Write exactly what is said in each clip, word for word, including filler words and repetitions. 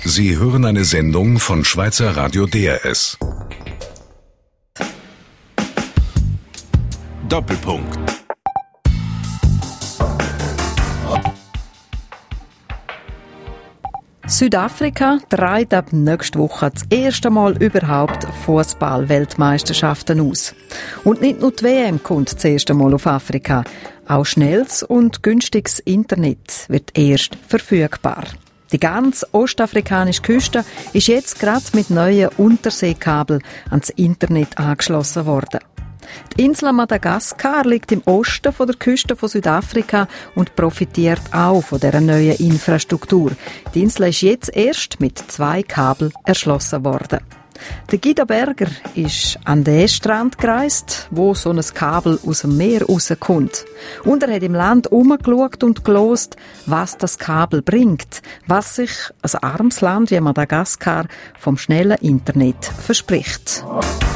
Sie hören eine Sendung von Schweizer Radio D R S. Doppelpunkt. Südafrika trägt ab nächster Woche das erste Mal überhaupt Fußball-Weltmeisterschaften aus. Und nicht nur die W M kommt das erste Mal auf Afrika. Auch schnelles und günstiges Internet wird erst verfügbar. Die ganze ostafrikanische Küste ist jetzt gerade mit neuen Unterseekabeln ans Internet angeschlossen worden. Die Insel Madagaskar liegt im Osten von der Küste von Südafrika und profitiert auch von dieser neuen Infrastruktur. Die Insel ist jetzt erst mit zwei Kabeln erschlossen worden. Der Guido Berger ist an den Strand gereist, wo so ein Kabel aus dem Meer rauskommt. Und er hat im Land umgeschaut und gelost, was das Kabel bringt, was sich ein armes Land wie Madagaskar vom schnellen Internet verspricht.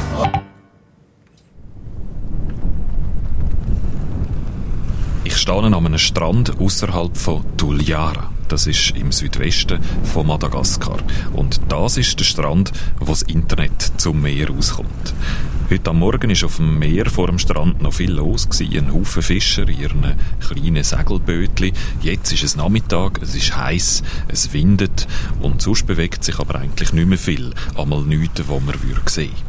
Ich stehe an einem Strand ausserhalb von Tuliara. Das ist im Südwesten von Madagaskar. Und das ist der Strand, wo das Internet zum Meer rauskommt. Heute am Morgen war auf dem Meer vor dem Strand noch viel los. Ein Haufen Fischer in ihren kleinen Segelbötchen. Jetzt ist es Nachmittag, es ist heiß, es windet und sonst bewegt sich aber eigentlich nicht mehr viel. Einmal nichts, was man sehen würde.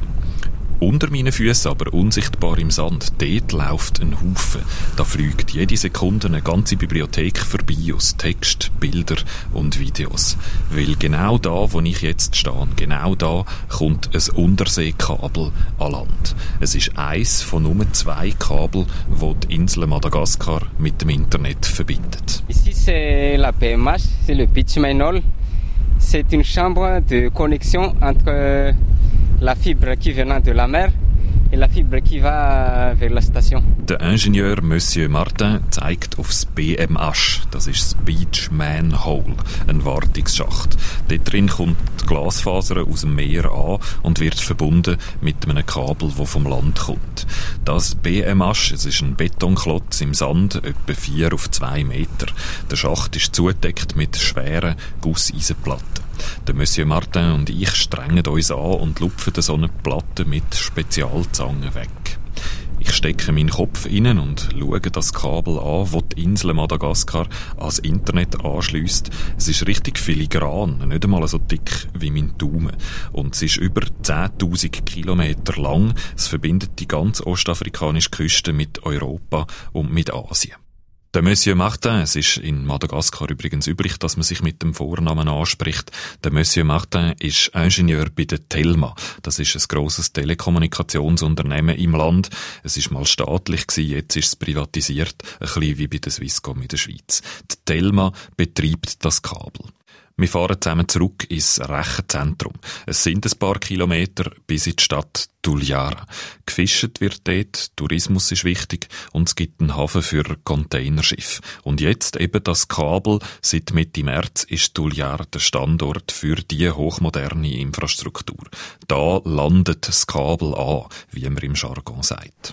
Unter meinen Füßen, aber unsichtbar im Sand, dort läuft ein Haufen. Da fliegt jede Sekunde eine ganze Bibliothek vorbei aus Text, Bilder und Videos. Weil genau da, wo ich jetzt stehe, genau da kommt ein Unterseekabel an Land. Es ist eins von nur zwei Kabeln, die die Insel Madagaskar mit dem Internet verbindet. Ici c'est la P M H, c'est le Pitch Mainol. C'est une chambre de connexion entre la fibre qui vient de la mer et la fibre qui va vers la station. Der Ingenieur Monsieur Martin zeigt aufs B M H. Das ist das Beach Manhole, ein Wartungsschacht. Dort drin kommt die Glasfaser aus dem Meer an und wird verbunden mit einem Kabel, das vom Land kommt. Das B M H, es ist ein Betonklotz im Sand, etwa vier auf zwei Meter. Der Schacht ist zugedeckt mit schweren Gusseisenplatten. Der Monsieur Martin und ich strengen uns an und lupfen so eine Platte mit Spezialzangen weg. Ich stecke meinen Kopf rein und schaue das Kabel an, das die Insel Madagaskar ans Internet anschliesst. Es ist richtig filigran, nicht einmal so dick wie mein Daumen. Und es ist über zehntausend Kilometer lang. Es verbindet die ganze ostafrikanische Küste mit Europa und mit Asien. Der Monsieur Martin, es ist in Madagaskar übrigens üblich, dass man sich mit dem Vornamen anspricht. Der Monsieur Martin ist Ingenieur bei der Telma. Das ist ein grosses Telekommunikationsunternehmen im Land. Es ist mal staatlich gewesen, jetzt ist es privatisiert, ein bisschen wie bei der Swisscom in der Schweiz. Die Telma betreibt das Kabel. Wir fahren zusammen zurück ins Rechenzentrum. Es sind ein paar Kilometer bis in die Stadt Tuliara. Gefischt wird dort, Tourismus ist wichtig und es gibt einen Hafen für Containerschiffe. Und jetzt eben das Kabel. Seit Mitte März ist Tuliara der Standort für diese hochmoderne Infrastruktur. Da landet das Kabel an, wie man im Jargon sagt.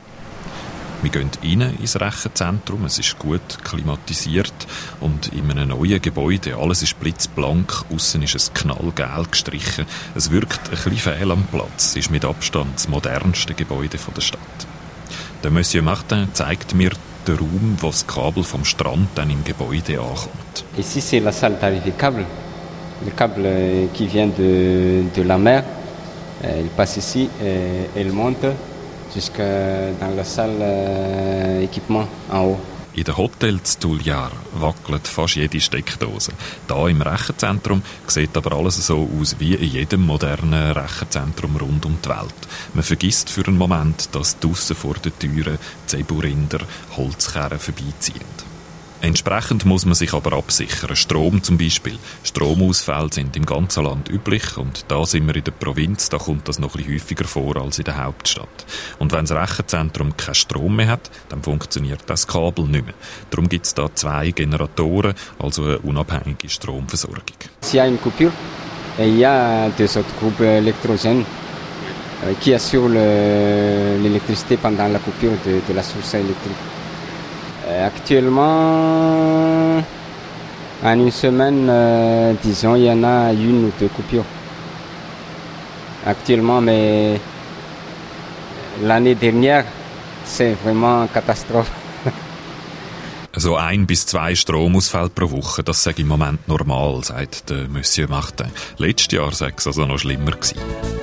Wir gehen rein ins Rechenzentrum, es ist gut klimatisiert und in einem neuen Gebäude, alles ist blitzblank, aussen ist es knallgelb gestrichen. Es wirkt ein bisschen fehl am Platz, es ist mit Abstand das modernste Gebäude der Stadt. Der Monsieur Martin zeigt mir den Raum, wo das Kabel vom Strand dann im Gebäude ankommt. Ici c'est la salle d'arrivée câble. Le câble qui vient de, de la mer, il passe ici et il monte jusqu'à dans la salle euh, équipement en haut. In den Hotels Tuliara wackelt fast jede Steckdose. Da im Rechenzentrum sieht aber alles so aus wie in jedem modernen Rechenzentrum rund um die Welt. Man vergisst für einen Moment, dass draussen vor den Türen Zeburinder Holzkärren vorbeiziehen. Entsprechend muss man sich aber absichern. Strom zum Beispiel. Stromausfälle sind im ganzen Land üblich und da sind wir in der Provinz, da kommt das noch ein bisschen häufiger vor als in der Hauptstadt. Und wenn das Rechenzentrum keinen Strom mehr hat, dann funktioniert das Kabel nicht mehr. Darum gibt es da zwei Generatoren, also eine unabhängige Stromversorgung. S'il y a une coupure, il y a deux autres groupes électrogènes qui assurent l'électricité pendant la coupure de, de la source électrique. Actuellement, En une semaine, euh, disons, il y en a une ou deux coupures. Actuellement, mais l'année dernière, c'est vraiment eine Katastrophe. So ein bis zwei Stromausfälle pro Woche, das sei im Moment normal, sagt der Monsieur Martin. Letztes Jahr sei es also noch schlimmer gewesen.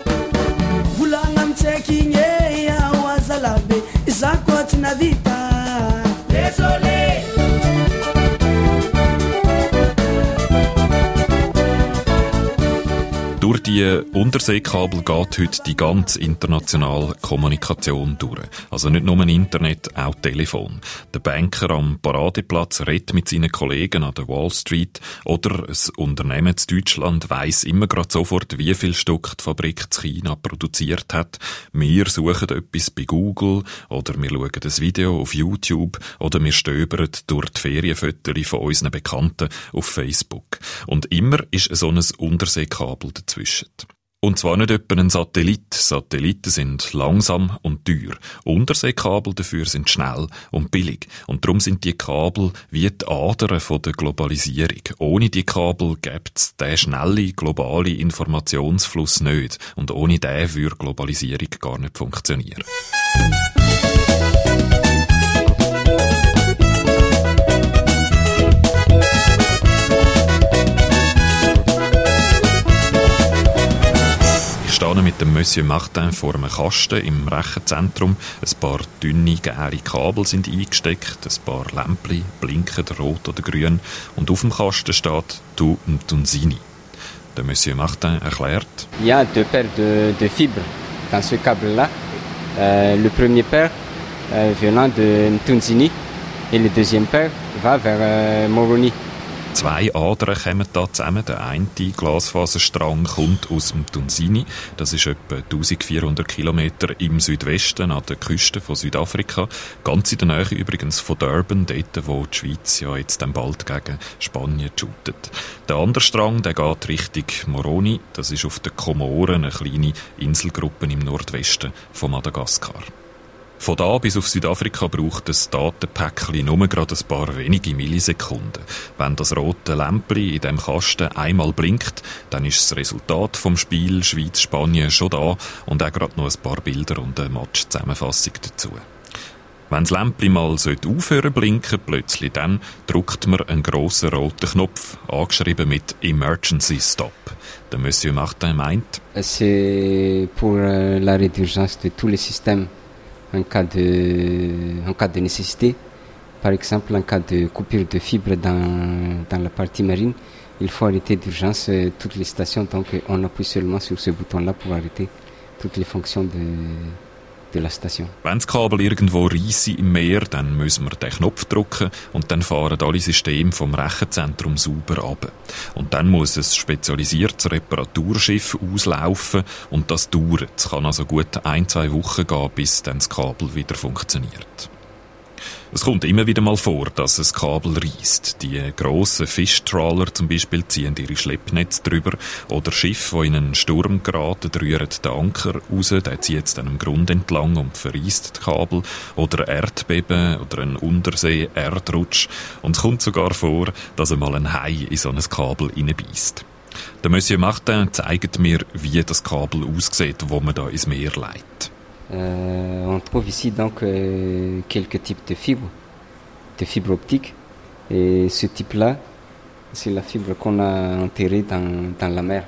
Durch die Unterseekabel geht heute die ganze internationale Kommunikation durch. Also nicht nur Internet, auch Telefon. Der Banker am Paradeplatz redet mit seinen Kollegen an der Wall Street oder ein Unternehmen in Deutschland weiss immer gerade sofort, wie viel Stück die Fabrik in China produziert hat. Wir suchen etwas bei Google oder wir schauen ein Video auf YouTube oder wir stöbern durch die Ferienfotos von unseren Bekannten auf Facebook. Und immer ist so ein Unterseekabel dazwischen. Und zwar nicht etwa ein Satellit. Satelliten sind langsam und teuer. Unterseekabel dafür sind schnell und billig. Und darum sind die Kabel wie die Adern von der Globalisierung. Ohne die Kabel gäbe es den schnellen, globalen Informationsfluss nicht. Und ohne den würde Globalisierung gar nicht funktionieren. Ich stehe mit dem Monsieur Martin vor einem Kasten im Rechenzentrum. Ein paar dünne, gelbe Kabel sind eingesteckt, ein paar Lämpchen blinken rot oder grün und auf dem Kasten steht «Tu Mtunzini». Der Monsieur Martin erklärt: Il y a deux paires de, de fibres dans ce câble-là. Euh, le premier paire euh, venant de Mtunzini et le deuxième paire va vers euh, Moroni. Zwei Adern kommen da zusammen. Der eine Glasfaserstrang kommt aus dem Mtunzini. Das ist etwa eintausendvierhundert Kilometer im Südwesten an der Küste von Südafrika. Ganz in der Nähe übrigens von Durban, dort wo die Schweiz ja jetzt dann bald gegen Spanien shootet. Der andere Strang, der geht Richtung Moroni. Das ist auf den Komoren, eine kleine Inselgruppe im Nordwesten von Madagaskar. Von da bis auf Südafrika braucht das Datenpäckchen nur gerade ein paar wenige Millisekunden. Wenn das rote Lämpchen in dem Kasten einmal blinkt, dann ist das Resultat vom Spiel Schweiz-Spanien schon da und auch gerade noch ein paar Bilder und eine Match-Zusammenfassung dazu. Wenn das Lämpchen mal aufhören blinken, plötzlich dann drückt man einen grossen roten Knopf, angeschrieben mit «Emergency Stop». Der Monsieur Martin meint: C'est pour l'arrêt d'urgence de tous les systèmes. En cas, de, en cas de nécessité, par exemple en cas de coupure de fibres dans, dans la partie marine, il faut arrêter d'urgence euh, toutes les stations. Donc on appuie seulement sur ce bouton-là pour arrêter toutes les fonctions de, de la station. Wenn das Kabel irgendwo reisse im Meer, dann müssen wir den Knopf drücken und dann fahren alle Systeme vom Rechenzentrum sauber runter. Und dann muss ein spezialisiertes Reparaturschiff auslaufen und das dauert. Es kann also gut ein, zwei Wochen gehen, bis dann das Kabel wieder funktioniert. Es kommt immer wieder mal vor, dass ein Kabel reisst. Die grossen Fischtrawler zum Beispiel ziehen ihre Schleppnetze drüber oder Schiffe, die in einen Sturm geraten, rühren den Anker raus, der zieht es dann am Grund entlang und verreisst das Kabel. Oder Erdbeben oder ein Untersee-Erdrutsch. Und es kommt sogar vor, dass einmal ein Hai in so ein Kabel reinbeisst. Der Monsieur Martin zeigt mir, wie das Kabel aussieht, wo man da ins Meer leitet. Euh, on trouve ici donc euh, quelques types de fibres, de fibres optiques. Et ce type-là, c'est la fibre qu'on a enterrée dans, dans la mer.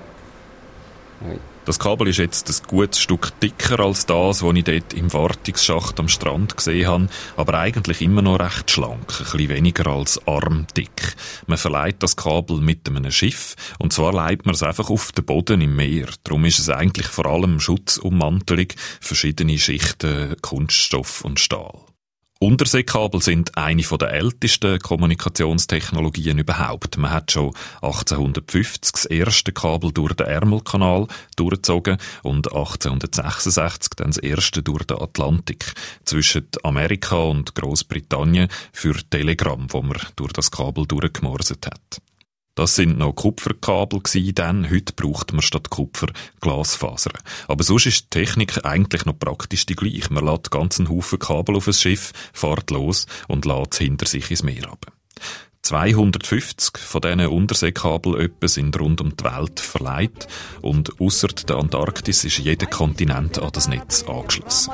Oui. Das Kabel ist jetzt ein gutes Stück dicker als das, was ich dort im Wartungsschacht am Strand gesehen habe, aber eigentlich immer noch recht schlank, ein bisschen weniger als armdick. Man verleiht das Kabel mit einem Schiff und zwar leitet man es einfach auf den Boden im Meer. Darum ist es eigentlich vor allem Schutzummantelung, verschiedene Schichten Kunststoff und Stahl. Unterseekabel sind eine der ältesten Kommunikationstechnologien überhaupt. Man hat schon achtzehnhundertfünfzig das erste Kabel durch den Ärmelkanal durchgezogen und achtzehnhundertsechsundsechzig dann das erste durch den Atlantik zwischen Amerika und Großbritannien für Telegramm, wo man durch das Kabel durchgemorset hat. Das sind noch Kupferkabel gsi, dann heute braucht man statt Kupfer Glasfaser. Aber sonst ist die Technik eigentlich noch praktisch die gleiche. Man lädt ganzen Haufen Kabel auf ein Schiff, fährt los und lädt es hinter sich ins Meer runter. zweihundertfünfzig von diesen Unterseekabel sind rund um die Welt verleiht und ausser der Antarktis ist jeder Kontinent an das Netz angeschlossen.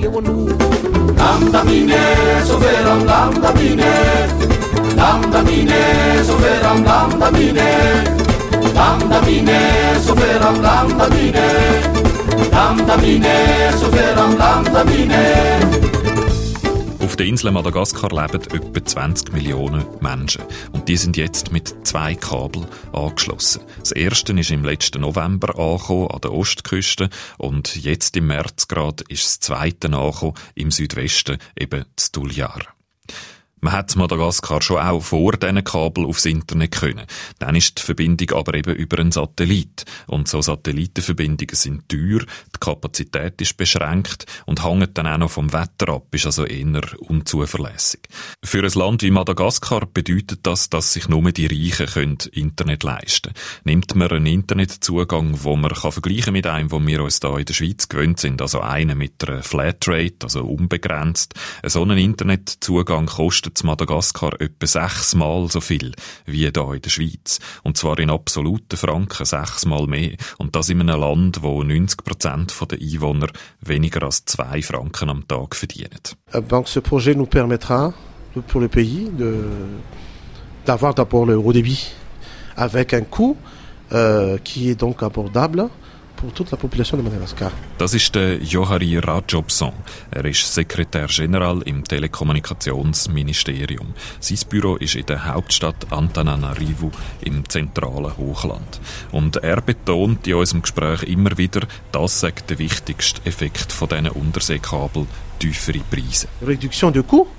Auf der Insel Madagaskar leben etwa zwanzig Millionen Menschen. Und die sind jetzt mit zwei Kabeln angeschlossen. Das erste ist im letzten November angekommen, an der Ostküste. Und jetzt im März gerade ist das zweite angekommen, im Südwesten, eben das Tulliar. Man hat Madagaskar schon auch vor diesen Kabel aufs Internet können. Dann ist die Verbindung aber eben über einen Satellit. Und so Satellitenverbindungen sind teuer, die Kapazität ist beschränkt und hängt dann auch noch vom Wetter ab, ist also eher unzuverlässig. Für ein Land wie Madagaskar bedeutet das, dass sich nur die Reichen können Internet leisten können. Nimmt man einen Internetzugang, wo man kann vergleichen mit einem, wo wir uns hier in der Schweiz gewöhnt sind, also einen mit einer Flatrate, also unbegrenzt. So ein Internetzugang kostet in Madagaskar etwa sechsmal so viel wie hier in der Schweiz. Und zwar in absoluten Franken sechsmal mehr. Und das in einem Land, wo neunzig Prozent der Einwohner weniger als zwei Franken am Tag verdienen. Donc ce projet nous permettra pour le pays de, d'avoir d'abord le haut débit avec un coût euh, qui est donc abordable pour toute la population de Madagascar. Das ist der Johari Rajobson. Er ist Sekretär General im Telekommunikationsministerium. Sein Büro ist in der Hauptstadt Antananarivo im zentralen Hochland. Und er betont in unserem Gespräch immer wieder, das sei der wichtigste Effekt von diesen Unterseekabel, tiefere Preise. Réduction de coûts.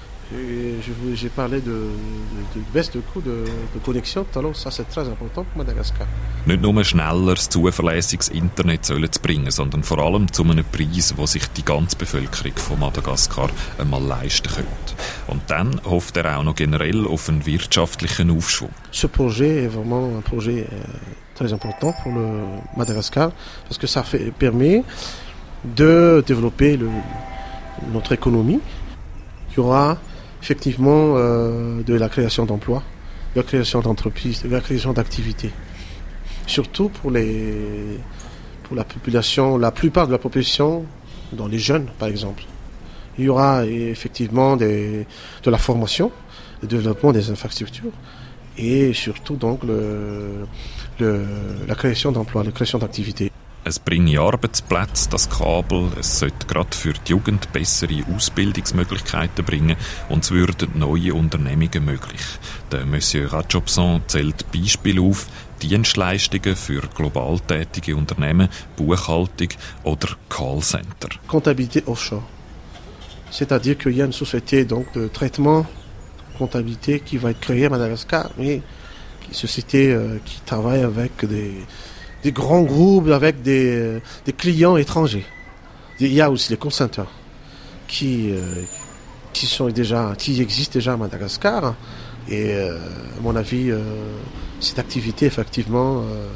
J'ai parlé de, de, de baisse de coût de, de connexion tout à l'heure, ça c'est très important pour Madagascar. Nicht nur schnelleres, zuverlässiges Internet sollen zu bringen, sondern vor allem zu einem Preis, wo sich die ganze Bevölkerung von Madagaskar einmal leisten könnte. Und dann hofft er auch noch generell auf einen wirtschaftlichen Aufschwung. Ce projet est vraiment un projet très important pour le Madagascar, parce que ça fait, permet de développer le, notre économie. Il y aura effectivement euh, de la création d'emplois, de la création d'entreprises, de la création d'activités. Surtout pour, les, pour la population, la plupart de la population, dans les jeunes par exemple. Il y aura effectivement des, de la formation, le développement des infrastructures et surtout donc le, le, la création d'emplois, la création d'activités. Es bringe Arbeitsplätze, das Kabel. Es sollte gerade für die Jugend bessere Ausbildungsmöglichkeiten bringen und es würden neue Unternehmungen möglich. Der Monsieur Rajobson zählt Beispiele auf, Dienstleistungen für global tätige Unternehmen, Buchhaltung oder Callcenter. Comptabilité offshore. C'est-à-dire qu'il y a une société donc, de traitement, comptabilité qui va être créée à Madagascar, mais une société euh, qui travaille avec des des grands groupes avec des, des clients étrangers. Il y a aussi les call centers qui, euh, qui, sont déjà, qui existent déjà à Madagascar. Et euh, à mon avis, euh, cette activité, effectivement, euh,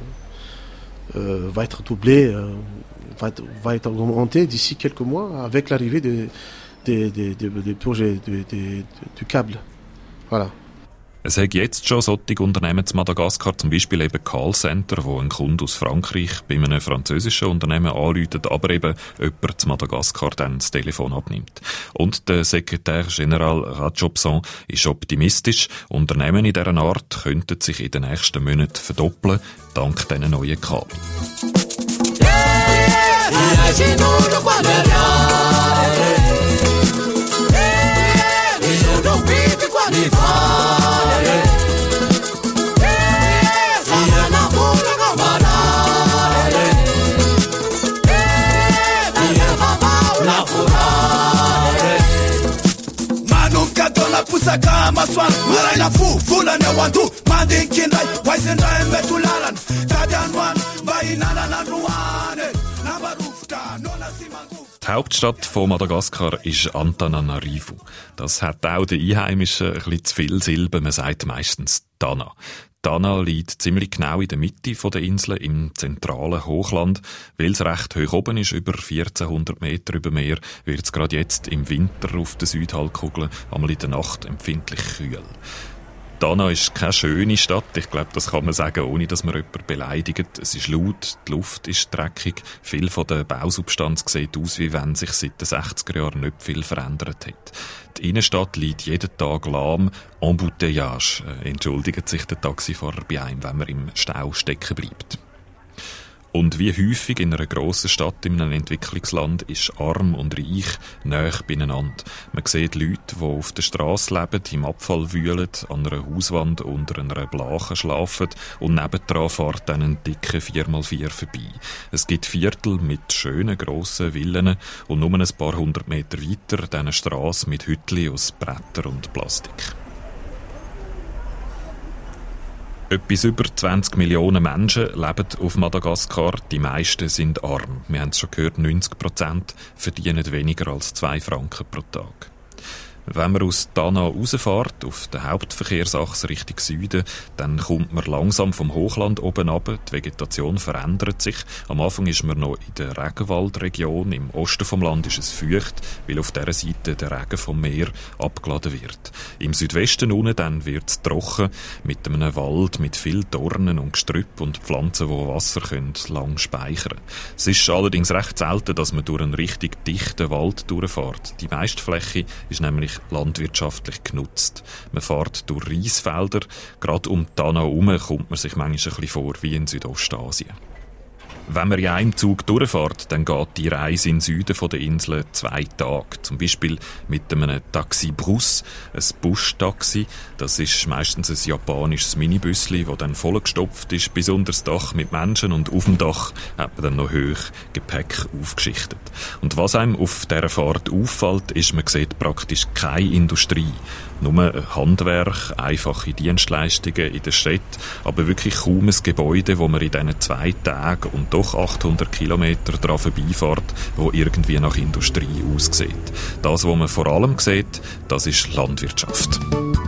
euh, va être doublée, euh, va, être, va être augmentée d'ici quelques mois avec l'arrivée des, des, des, des, des projets de, de, du câble. Voilà. Es hat jetzt schon solche Unternehmen zu Madagaskar, zum Beispiel eben Callcenter, wo ein Kunde aus Frankreich bei einem französischen Unternehmen anruft, aber eben jemand zu Madagaskar dann das Telefon abnimmt. Und der Sekretär General Rajobson ist optimistisch. Unternehmen in dieser Art könnten sich in den nächsten Monaten verdoppeln, dank diesen neuen Kabel. Pusaka maswan marana fu fulana wandu mandin kindai waisendai metulalan tadanwan bainana nanruane nabarufta nona simangu. Die Hauptstadt von Madagaskar ist Antananarivo. Das hat auch den Einheimischen ein bisschen zu viel Silben. Man sagt meistens Tana. Tana liegt ziemlich genau in der Mitte der Insel, im zentralen Hochland. Weil es recht hoch oben ist, über vierzehnhundert Meter über Meer, wird es gerade jetzt im Winter auf der Südhalbkugel einmal in der Nacht empfindlich kühl. Tana ist keine schöne Stadt. Ich glaube, das kann man sagen, ohne dass man jemanden beleidigt. Es ist laut, die Luft ist dreckig. Viel von der Bausubstanz sieht aus, wie wenn sich seit den sechziger Jahren nicht viel verändert hat. Die Innenstadt liegt jeden Tag lahm. Embouteillage, äh, entschuldigt sich der Taxifahrer bei einem, wenn man im Stau stecken bleibt. Und wie häufig in einer grossen Stadt in einem Entwicklungsland ist arm und reich nahe beieinander. Man sieht Leute, die auf der Strasse leben, im Abfall wühlen, an einer Hauswand unter einer Blache schlafen und nebendran fährt dann ein dicker vier mal vier vorbei. Es gibt Viertel mit schönen grossen Villen und nur ein paar hundert Meter weiter dann eine Strasse mit Hütchen aus Bretter und Plastik. Etwas über zwanzig Millionen Menschen leben auf Madagaskar. Die meisten sind arm. Wir haben es schon gehört, neunzig Prozent verdienen weniger als zwei Franken pro Tag. Wenn man aus Tana rausfährt, auf der Hauptverkehrsachse Richtung Süden, dann kommt man langsam vom Hochland oben runter. Die Vegetation verändert sich. Am Anfang ist man noch in der Regenwaldregion. Im Osten vom Land ist es feucht, weil auf dieser Seite der Regen vom Meer abgeladen wird. Im Südwesten unten dann wird es trocken, mit einem Wald mit viel Dornen und Gestrüpp und Pflanzen, die Wasser können, lang speichern. Es ist allerdings recht selten, dass man durch einen richtig dichten Wald durchfährt. Die meiste Fläche ist nämlich landwirtschaftlich genutzt. Man fährt durch Reisfelder. Gerade um Tana herum kommt man sich manchmal ein bisschen vor wie in Südostasien. Wenn man in einem Zug durchfährt, dann geht die Reise in den Süden der Insel zwei Tage. Zum Beispiel mit einem Taxi Brus, ein Buschtaxi. Das ist meistens ein japanisches Minibüsli, das dann vollgestopft ist bis unter das Dach mit Menschen und auf dem Dach hat man dann noch hoch Gepäck aufgeschichtet. Und was einem auf dieser Fahrt auffällt, ist, man sieht praktisch keine Industrie. Nur Handwerk, einfache Dienstleistungen in der Stadt, aber wirklich kaum ein Gebäude, wo man in diesen zwei Tagen und doch achthundert Kilometer daran vorbeifährt, wo irgendwie nach Industrie aussieht. Das, was man vor allem sieht, das ist Landwirtschaft.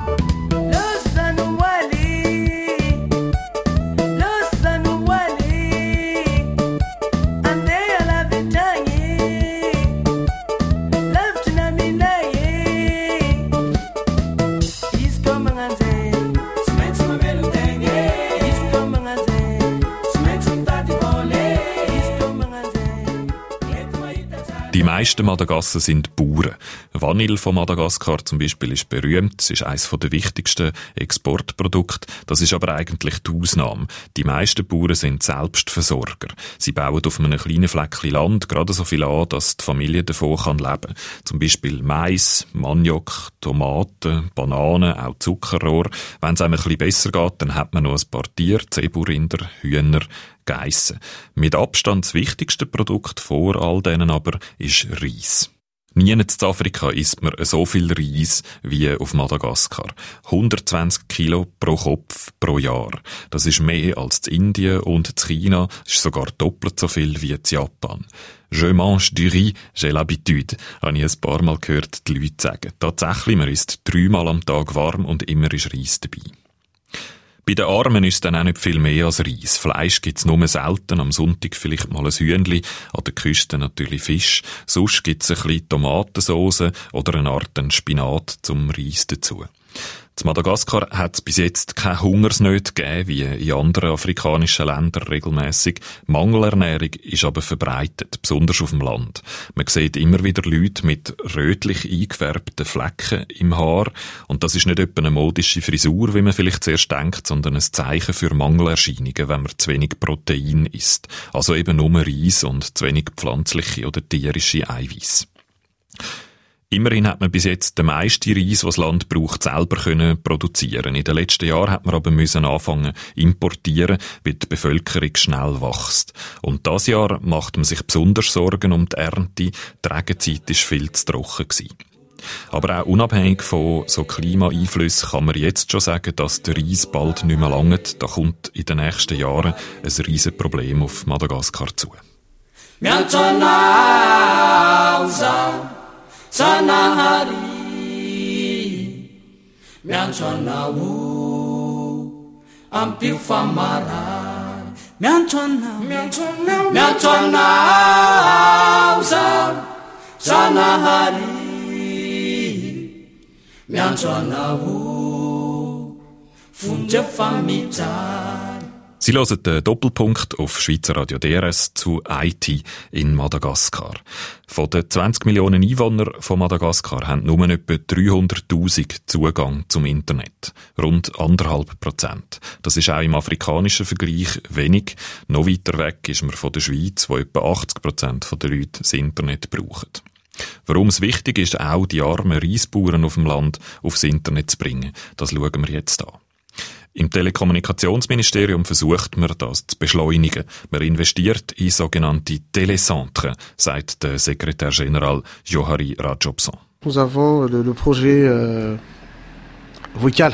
Die meisten Madagassen sind Bauern. Vanille von Madagaskar zum Beispiel ist berühmt. Es ist eines der wichtigsten Exportprodukte. Das ist aber eigentlich die Ausnahme. Die meisten Bauern sind Selbstversorger. Sie bauen auf einem kleinen Fleckchen Land gerade so viel an, dass die Familie davon kann leben kann. Zum Beispiel Mais, Maniok, Tomaten, Bananen, auch Zuckerrohr. Wenn es einem ein bisschen besser geht, dann hat man noch ein paar Tiere, Zeburinder, Hühner, Geissen. Mit Abstand das wichtigste Produkt vor all denen aber ist Reis. Nie in Afrika isst man so viel Reis wie auf Madagaskar. hundertzwanzig Kilo pro Kopf pro Jahr. Das ist mehr als in Indien und in China. Das ist sogar doppelt so viel wie in Japan. «Je mange du riz, j'ai l'habitude», habe ich ein paar Mal gehört, die Leute sagen. Tatsächlich, man isst dreimal am Tag warm und immer ist Reis dabei. Bei den Armen ist es dann auch nicht viel mehr als Reis. Fleisch gibt's nur selten, am Sonntag vielleicht mal ein Hühnli, an der Küste natürlich Fisch. Sonst gibt's ein bisschen Tomatensauce oder eine Art Spinat zum Reis dazu. In Madagaskar hat es bis jetzt keine Hungersnöte gegeben, wie in anderen afrikanischen Ländern regelmässig. Mangelernährung ist aber verbreitet, besonders auf dem Land. Man sieht immer wieder Leute mit rötlich eingefärbten Flecken im Haar. Und das ist nicht etwa eine modische Frisur, wie man vielleicht zuerst denkt, sondern ein Zeichen für Mangelerscheinungen, wenn man zu wenig Protein isst. Also eben nur Reis und zu wenig pflanzliche oder tierische Eiweiß. Immerhin hat man bis jetzt den meisten Reis, was das Land braucht, selber können produzieren. In den letzten Jahren hat man aber müssen anfangen importieren, weil die Bevölkerung schnell wächst. Und das Jahr macht man sich besonders Sorgen um die Ernte. Die Regenzeit war viel zu trocken gewesen. Aber auch unabhängig von so Klimaeinflüssen kann man jetzt schon sagen, dass der Reis bald nicht mehr langt. Da kommt in den nächsten Jahren ein riesen Problem auf Madagaskar zu. Sanahari Mianchona wu Ampi famara Mianchona Mianchona Mianchona Uza Sanahari Mianchona wu funje famiggiare. Sie hören den Doppelpunkt auf Schweizer Radio D R S zu I T in Madagaskar. Von den zwanzig Millionen Einwohnern von Madagaskar haben nur etwa dreihunderttausend Zugang zum Internet. Rund anderthalb Prozent. Das ist auch im afrikanischen Vergleich wenig. Noch weiter weg ist man von der Schweiz, wo etwa achtzig Prozent der Leute das Internet brauchen. Warum es wichtig ist, auch die armen Reisbauern auf dem Land aufs Internet zu bringen, das schauen wir jetzt an. Im Telekommunikationsministerium versucht man, das zu beschleunigen. Man investiert in sogenannte Télécentres, sagt der Sekretär Général Johari Rajobson. Nous avons le, le projet euh, Vocal,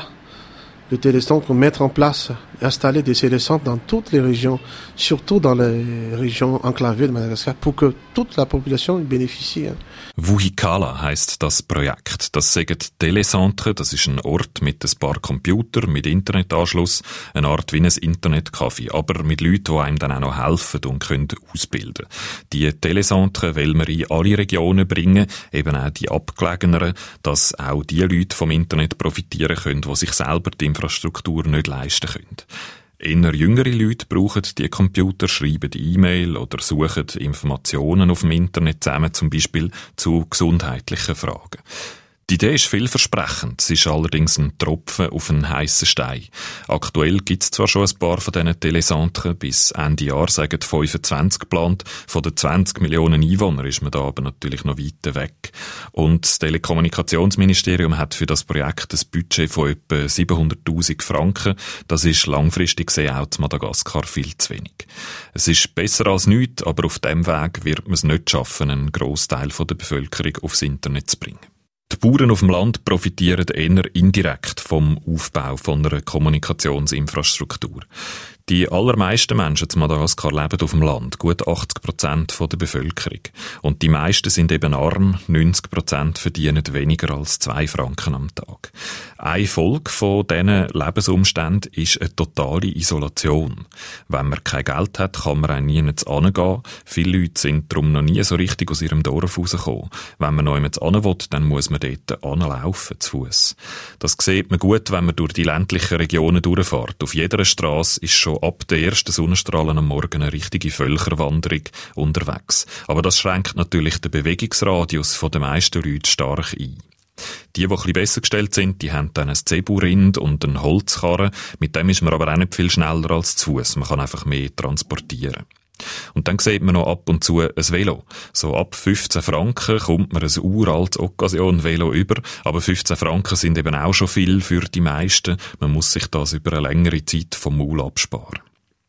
le télécentre, mettre en place, installer des télécentres dans toutes les régions, surtout dans les régions enclavées de Madagascar, pour que toute la population bénéficie. Vuhikala heisst das Projekt. Das sagt Télécentre, das ist ein Ort mit ein paar Computern, mit Internetanschluss, eine Art wie ein Internetcafé, aber mit Leuten, die einem dann auch noch helfen und können ausbilden. Die Télécentre wollen wir in alle Regionen bringen, eben auch die abgelegeneren, dass auch die Leute vom Internet profitieren können, die sich selber die Infrastruktur nicht leisten können. Eher jüngere Leute brauchen die Computer, schreiben die E-Mail oder suchen Informationen auf dem Internet zusammen, zum Beispiel zu gesundheitlichen Fragen. Die Idee ist vielversprechend, es ist allerdings ein Tropfen auf einen heissen Stein. Aktuell gibt es zwar schon ein paar von diesen Télécentres, bis Ende Jahr sagen fünfundzwanzig geplant. Von den zwanzig Millionen Einwohnern ist man da aber natürlich noch weit weg. Und das Telekommunikationsministerium hat für das Projekt ein Budget von etwa siebenhunderttausend Franken. Das ist langfristig gesehen auch zu Madagaskar viel zu wenig. Es ist besser als nichts, aber auf diesem Weg wird man es nicht schaffen, einen Grossteil der Bevölkerung aufs Internet zu bringen. Die Bauern auf dem Land profitieren eher indirekt vom Aufbau von einer Kommunikationsinfrastruktur. Die allermeisten Menschen zu Madagaskar leben auf dem Land, gut achtzig Prozent der Bevölkerung. Und die meisten sind eben arm, neunzig Prozent verdienen weniger als zwei Franken am Tag. Eine Folge von diesen Lebensumständen ist eine totale Isolation. Wenn man kein Geld hat, kann man auch nirgends hingehen. Viele Leute sind darum noch nie so richtig aus ihrem Dorf rausgekommen. Wenn man noch jemanden hin will, dann muss man dort hinlaufen, zu Fuss. Das sieht man gut, wenn man durch die ländlichen Regionen durchfährt. Auf jeder Strasse ist schon ab den ersten Sonnenstrahlen am Morgen eine richtige Völkerwanderung unterwegs. Aber das schränkt natürlich den Bewegungsradius der meisten Leute stark ein. Die, die ein bisschen besser gestellt sind, die haben dann ein Zeburind und einen Holzkarren. Mit dem ist man aber auch nicht viel schneller als zu Fuss. Man kann einfach mehr transportieren. Und dann sieht man noch ab und zu ein Velo. So ab fünfzehn Franken kommt man ein uraltes Occasion-Velo über, aber fünfzehn Franken sind eben auch schon viel für die meisten. Man muss sich das über eine längere Zeit vom Maul absparen.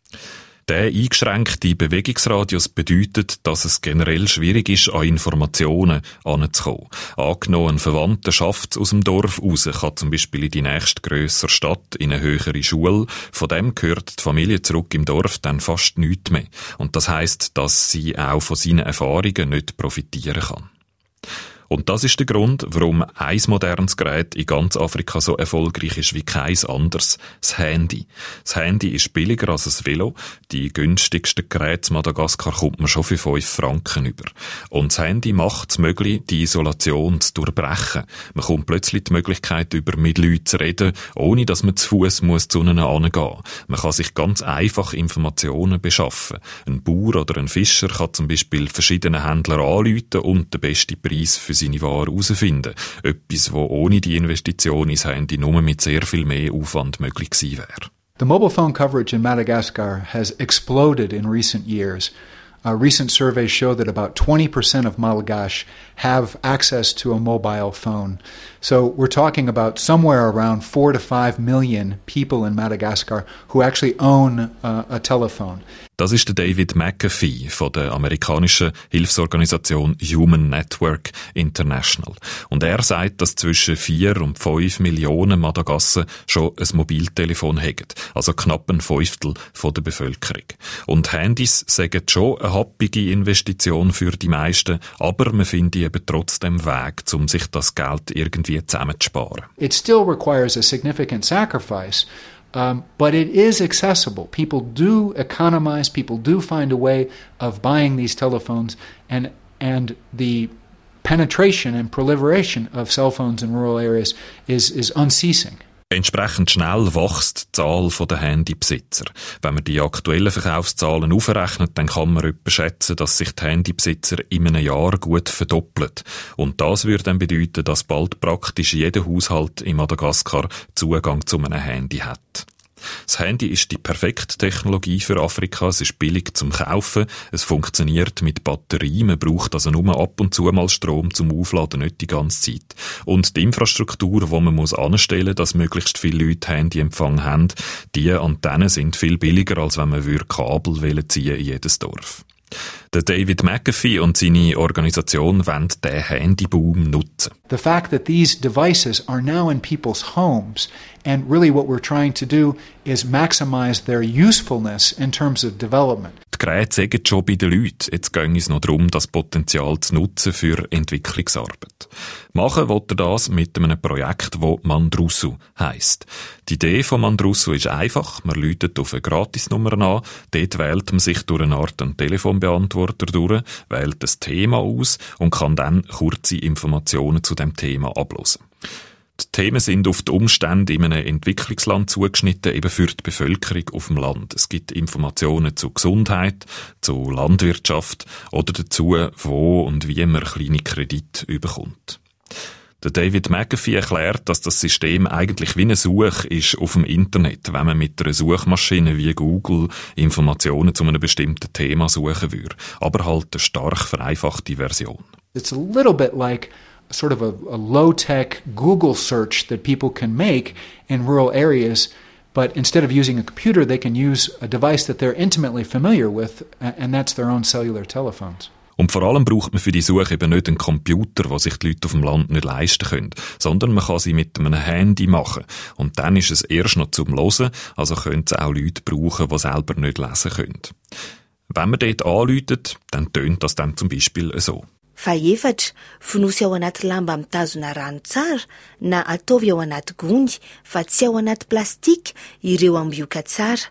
Der eingeschränkte Bewegungsradius bedeutet, dass es generell schwierig ist, an Informationen heranzukommen. Angenommen, ein Verwandter schafft es aus dem Dorf raus, kann zum Beispiel in die nächstgrössere Stadt, in eine höhere Schule. Von dem gehört die Familie zurück im Dorf dann fast nichts mehr. Und das heisst, dass sie auch von seinen Erfahrungen nicht profitieren kann. Und das ist der Grund, warum ein modernes Gerät in ganz Afrika so erfolgreich ist wie keins anderes, das Handy. Das Handy ist billiger als ein Velo. Die günstigsten Geräte in Madagaskar kommt man schon für fünf Franken über. Und das Handy macht es möglich, die Isolation zu durchbrechen. Man kommt plötzlich die Möglichkeit über, mit Leuten zu reden, ohne dass man zu Fuss muss zu ihnen hingehen. Man kann sich ganz einfach Informationen beschaffen. Ein Bauer oder ein Fischer kann zum Beispiel verschiedene Händler anrufen und den besten Preis für seine Ware herausfinden. Etwas, wo ohne die Investition ins Handy nur mit sehr viel mehr Aufwand möglich gewesen wäre. The mobile phone coverage in Madagascar has exploded in recent years. Uh, recent surveys show that about twenty percent of Malgache have access to a mobile phone. So we're talking about somewhere around four to five million people in Madagascar who actually own uh, a telephone. Das ist der David McAfee von der amerikanischen Hilfsorganisation Human Network International. Und er sagt, dass zwischen vier und fünf Millionen Madagassen schon ein Mobiltelefon haben. Also knapp ein Fünftel von der Bevölkerung. Und Handys sagen schon eine happige Investition für die meisten, aber man findet eben trotzdem Weg, um sich das Geld irgendwie zusammenzusparen. It still requires a significant sacrifice. Um, but it is accessible. People do economize, people do find a way of buying these telephones, and and the penetration and proliferation of cell phones in rural areas is, is unceasing. Entsprechend schnell wächst die Zahl der Handybesitzer. Wenn man die aktuellen Verkaufszahlen aufrechnet, dann kann man etwa schätzen, dass sich die Handybesitzer in einem Jahr gut verdoppeln. Und das würde dann bedeuten, dass bald praktisch jeder Haushalt in Madagaskar Zugang zu einem Handy hat. Das Handy ist die perfekte Technologie für Afrika. Es ist billig zum Kaufen. Es funktioniert mit Batterie. Man braucht also nur ab und zu mal Strom zum Aufladen, nicht die ganze Zeit. Und die Infrastruktur, die man muss anstellen muss, dass möglichst viele Leute Handyempfang haben, die Antennen sind viel billiger, als wenn man Kabel ziehen in jedes Dorf. Der David McAfee und seine Organisation wollen den Handyboom nutzen. The fact that these devices are now in people's homes, and really what we're trying to do is maximize their usefulness in terms of development. Die Geräte sagen schon bei den Leuten. Jetzt geht es noch darum, das Potenzial zu nutzen für Entwicklungsarbeit. Machen will er das mit einem Projekt, das Mandrusu heisst. Die Idee von Mandrusu ist einfach. Man läutet auf eine Gratisnummer an. Dort wählt man sich durch eine Art einen Telefonbeantworter durch, wählt das Thema aus und kann dann kurze Informationen zu dem Thema abhören. Die Themen sind auf die Umstände in einem Entwicklungsland zugeschnitten, eben für die Bevölkerung auf dem Land. Es gibt Informationen zu Gesundheit, zu Landwirtschaft oder dazu, wo und wie man kleine Kredite bekommt. Der David McAfee erklärt, dass das System eigentlich wie eine Suche ist auf dem Internet, wenn man mit einer Suchmaschine wie Google Informationen zu einem bestimmten Thema suchen würde. Aber halt eine stark vereinfachte Version. It's a little bit like sort of a, a low-tech Google search that people can make in rural areas, but instead of using a computer, they can use a device that they're intimately familiar with, and that's their own cellular telephones. Und vor allem braucht man für die Suche eben nicht einen Computer, den sich die Leute auf dem Land nicht leisten können, sondern man kann sie mit einem Handy machen. Und dann ist es erst noch zum Hören, also können es auch Leute brauchen, die selber nicht lesen können. Wenn man dort anläutet, dann tönt das dann zum Beispiel so. Faefatra, fonosy ao anaty lamba mitazona rano tsara na ataovy ao anaty gony fa tsy ao anaty plastika ireo ambioka tsara.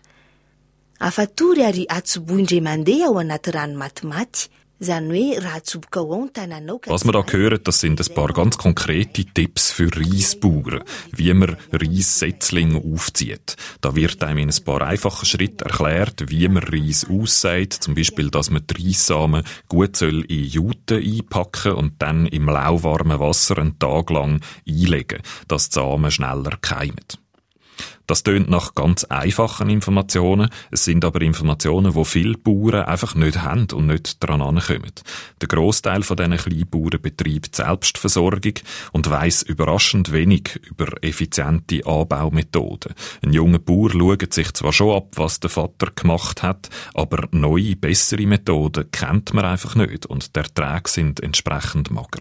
Afatory ary atsoboy indray mandeha ao anaty rano matimaty. Was wir da hören, das sind ein paar ganz konkrete Tipps für Reisbauern, wie man Reissetzlinge aufzieht. Da wird einem in ein paar einfachen Schritte erklärt, wie man Reis aussät, zum Beispiel, dass man die Reissamen gut soll in Jute einpacken und dann im lauwarmen Wasser einen Tag lang einlegen, dass die Samen schneller keimen. Das tönt nach ganz einfachen Informationen. Es sind aber Informationen, die viele Bauern einfach nicht haben und nicht daran herankommen. Der Grossteil von diesen Kleinbauern betreibt Selbstversorgung und weiss überraschend wenig über effiziente Anbaumethoden. Ein junger Bauer schaut sich zwar schon ab, was der Vater gemacht hat, aber neue, bessere Methoden kennt man einfach nicht und die Erträge sind entsprechend mager.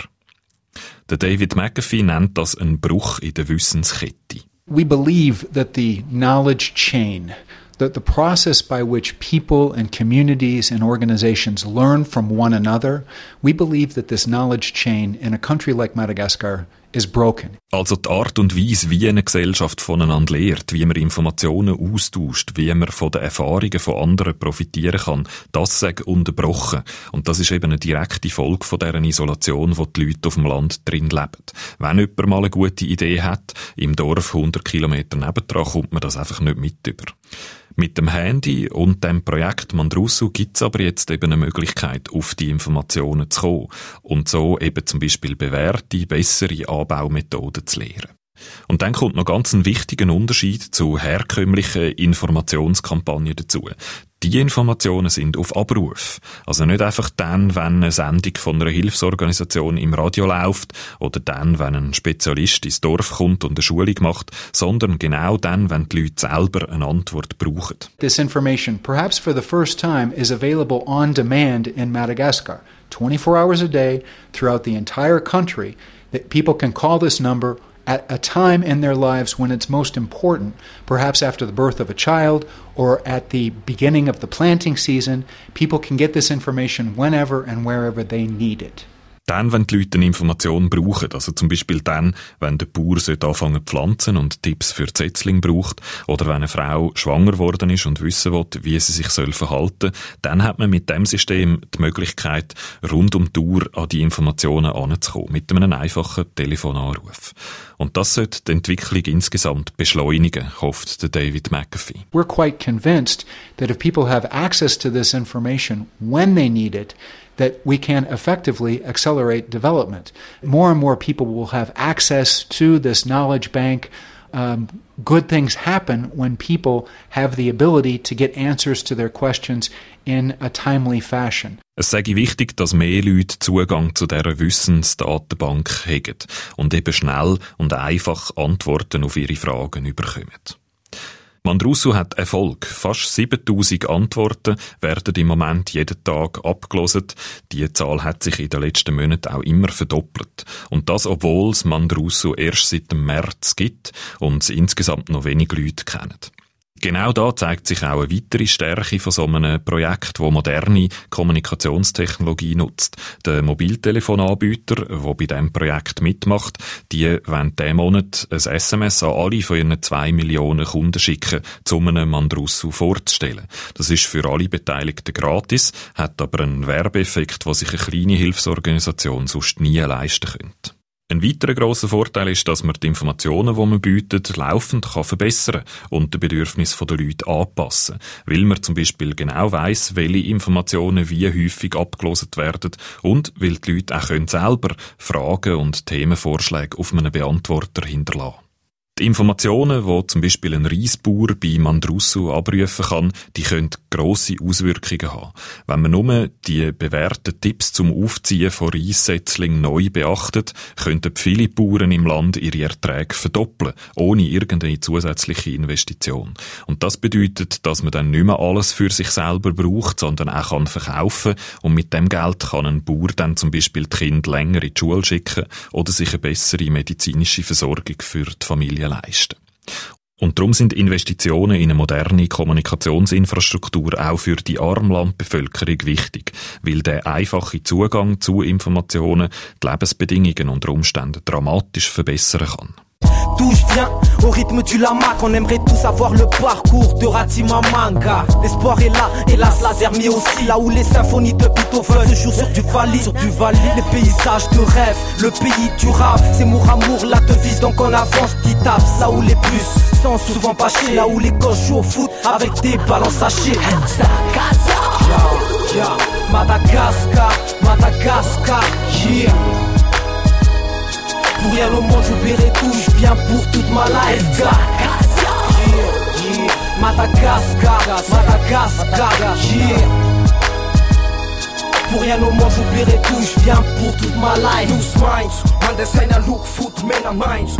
Der David McAfee nennt das einen Bruch in der Wissenskette. We believe that the knowledge chain, that the process by which people and communities and organizations learn from one another, we believe that this knowledge chain in a country like Madagascar is broken. Also die Art und Weise, wie eine Gesellschaft voneinander lehrt, wie man Informationen austauscht, wie man von den Erfahrungen von anderen profitieren kann, das sei unterbrochen. Und das ist eben eine direkte Folge von deren Isolation, wo die Leute auf dem Land drin leben. Wenn jemand mal eine gute Idee hat, im Dorf hundert Kilometer nebendran, kommt man das einfach nicht mit über. Mit dem Handy und dem Projekt Mandrusu gibt es aber jetzt eben eine Möglichkeit, auf die Informationen zu kommen und so eben zum Beispiel bewährte, bessere Anbaumethoden zu lernen. Und dann kommt noch ganz ein wichtiger Unterschied zu herkömmlichen Informationskampagnen dazu. Die Informationen sind auf Abruf. Also nicht einfach dann, wenn eine Sendung von einer Hilfsorganisation im Radio läuft oder dann, wenn ein Spezialist ins Dorf kommt und eine Schulung macht, sondern genau dann, wenn die Leute selber eine Antwort brauchen. This information, perhaps for the first time, is available on demand in Madagascar. twenty-four hours a day, throughout the entire country, that people can call this number at a time in their lives when it's most important, perhaps after the birth of a child or at the beginning of the planting season. People can get this information whenever and wherever they need it. Dann, wenn die Leute eine Information brauchen, also zum Beispiel dann, wenn der Bauer anfangen zu pflanzen und Tipps für die Setzling braucht, oder wenn eine Frau schwanger geworden ist und wissen will, wie sie sich verhalten soll, dann hat man mit dem System die Möglichkeit, rund um die Uhr an die Informationen heranzukommen, mit einem einfachen Telefonanruf. Und das sollte die Entwicklung insgesamt beschleunigen, hofft der David McAfee. We're quite convinced that if people have access to this information when they need it, that we can effectively accelerate development. More and more people will have access to this knowledge bank. Um, good things happen when people have the ability to get answers to their questions in a timely fashion. Es sei wichtig, dass mehr Leute Zugang zu dieser Wissensdatenbank haben und eben schnell und einfach Antworten auf ihre Fragen bekommen. Mandrusu hat Erfolg. Fast siebentausend Antworten werden im Moment jeden Tag abgelesen. Die Zahl hat sich in den letzten Monaten auch immer verdoppelt. Und das, obwohl es Mandrusu erst seit dem März gibt und es insgesamt noch wenig Leute kennen. Genau da zeigt sich auch eine weitere Stärke von so einem Projekt, das moderne Kommunikationstechnologie nutzt. Der Mobiltelefonanbieter, der bei diesem Projekt mitmacht, die wollen diesen Monat ein S M S an alle von ihren zwei Millionen Kunden schicken, um einen Mandrusu vorzustellen. Das ist für alle Beteiligten gratis, hat aber einen Werbeeffekt, den sich eine kleine Hilfsorganisation sonst nie leisten könnte. Ein weiterer grosser Vorteil ist, dass man die Informationen, die man bietet, laufend kann verbessern und den Bedürfnissen der Leute anpassen. Weil man zum Beispiel genau weiss, welche Informationen wie häufig abgelesen werden und weil die Leute auch können selber Fragen und Themenvorschläge auf einem Beantworter hinterlassen. Die Informationen, die zum Beispiel ein Reisbauer bei Mandrusu abrufen kann, die können grosse Auswirkungen haben. Wenn man nur die bewährten Tipps zum Aufziehen von Reissetzlingen neu beachtet, könnten viele Bauern im Land ihre Erträge verdoppeln, ohne irgendeine zusätzliche Investition. Und das bedeutet, dass man dann nicht mehr alles für sich selber braucht, sondern auch kann verkaufen und mit dem Geld kann ein Bauer dann zum Beispiel die Kinder länger in die Schule schicken oder sich eine bessere medizinische Versorgung für die Familie leisten. Und darum sind Investitionen in eine moderne Kommunikationsinfrastruktur auch für die Armlandbevölkerung wichtig, weil der einfache Zugang zu Informationen die Lebensbedingungen unter Umständen dramatisch verbessern kann. D'où je viens, au rythme du lama, qu'on aimerait tous avoir le parcours de Ratima Manga. L'espoir est là, hélas laser mais aussi là où les symphonies de Beethoven se jouent sur du Vali, sur du Vali. Les paysages de rêve, le pays du rap, c'est mon amour, la devise donc on avance petit tape. Là où les bus sont souvent bâchés, là où les gosses jouent au foot avec des ballons sachés. Yeah, yeah, Madagascar, Madagascar, yeah. Pour rien au monde j'oublierai tout, je viens pour toute ma life. Yeah, yeah. Madagascar, Madagascar, yeah. Pour rien au monde j'oublierai tout, je viens pour toute ma life. Tous minds, man der seiner Look foot Männer meins.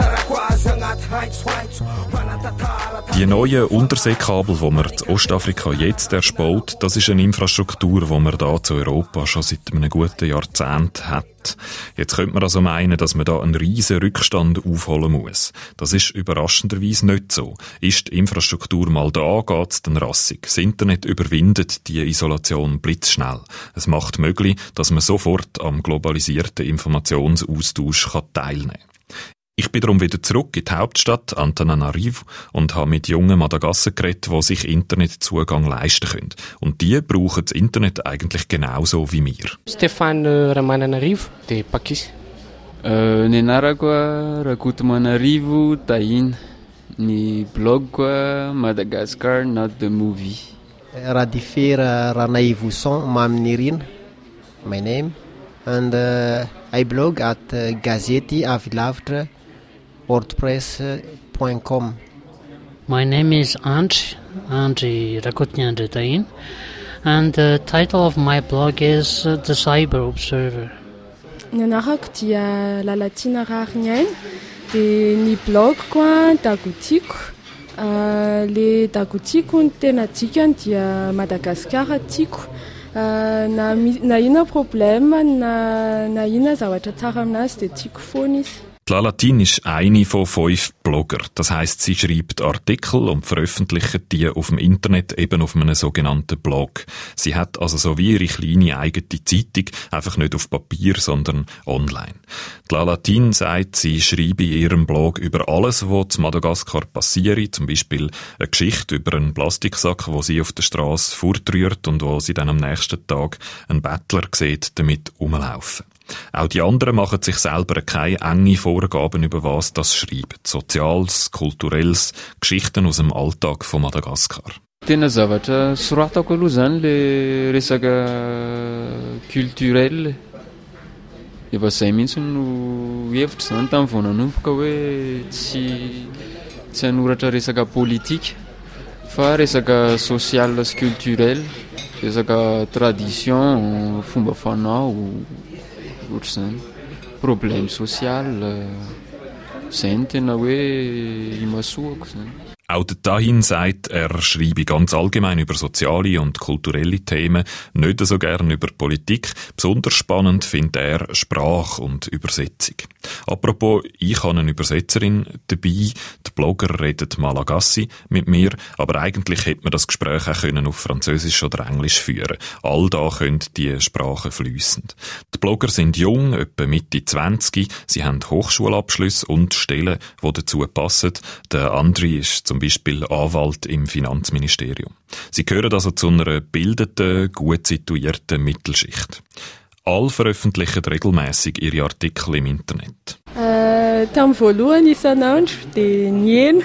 Die neuen Unterseekabel, die man in Ostafrika jetzt erbaut, das ist eine Infrastruktur, die man da zu Europa schon seit einem guten Jahrzehnt hat. Jetzt könnte man also meinen, dass man da einen riesen Rückstand aufholen muss. Das ist überraschenderweise nicht so. Ist die Infrastruktur mal da, geht's dann rassig. Das Internet überwindet die Isolation blitzschnell. Es macht möglich, dass man sofort am globalisierten Informationsaustausch teilnehmen kann. Ich bin darum wieder zurück in die Hauptstadt Antananarivo und habe mit jungen Madagassen geredet, die sich Internetzugang leisten können. Und die brauchen das Internet eigentlich genauso wie wir. Stefan Ramananarivo, de Pakis. Ny anarako Rakotomanarivo Tahin. Ny blog koa Madagascar not the movie. Radifera Ranaivoson Mamnirin, my name. And uh, I blog at uh, Gazeti Avilavtre. wordpress dot com. My name is Andrzej, Andrzej Rakotnian-Detain, and the title of my blog is uh, The Cyber Observer. Nanarako dia Lalatina Rarniain, de ny blog koa dagotiko. Uh, le dagotiko ny tena dikany dia Madagascar tiako. Uh, na, na ina problème, na, na ina zavatra tsara aminazy dia tiako foana izy. Die Lalatine ist eine von fünf Blogger. Das heisst, sie schreibt Artikel und veröffentlicht die auf dem Internet, eben auf einem sogenannten Blog. Sie hat also so wie ihre kleine eigene Zeitung, einfach nicht auf Papier, sondern online. Die Lalatine sagt, sie schreibe in ihrem Blog über alles, was zu Madagaskar passiere, zum Beispiel eine Geschichte über einen Plastiksack, wo sie auf der Straße fortrührt und wo sie dann am nächsten Tag einen Bettler sieht, damit rumlaufen. Auch die anderen machen sich selber keine enge Vorgaben, über was das schreiben. Soziales, kulturelles, Geschichten aus dem Alltag von Madagaskar. Tena zavatra soratako aloha zany le resaka culturel. Efa zay mihitsy no hevitra zany tamin'ny vao nanomboka hoe tsy tsy hanoratra resaka politika fa resaka social sy culturel, resaka tradition, fomba fanao, ohatr' zany, problème social, zay no tena hoe imasoako zany. Auch der Tahin sagt, er schreibe ganz allgemein über soziale und kulturelle Themen, nicht so gern über Politik. Besonders spannend findet er Sprache und Übersetzung. Apropos, ich habe eine Übersetzerin dabei. Die Blogger redet Malagasy mit mir, aber eigentlich hätte man das Gespräch auch können auf Französisch oder Englisch führen. All da können die Sprachen fließend. Die Blogger sind jung, etwa Mitte zwanzig. Sie haben Hochschulabschlüsse und Stellen, die dazu passen. Der Andri ist zum Beispiel Anwalt im Finanzministerium. Sie gehören also zu einer gebildeten, gut situierten Mittelschicht. Alle veröffentlichen regelmäßig ihre Artikel im Internet. Tamin'ny voalohany isan'andro dia nieny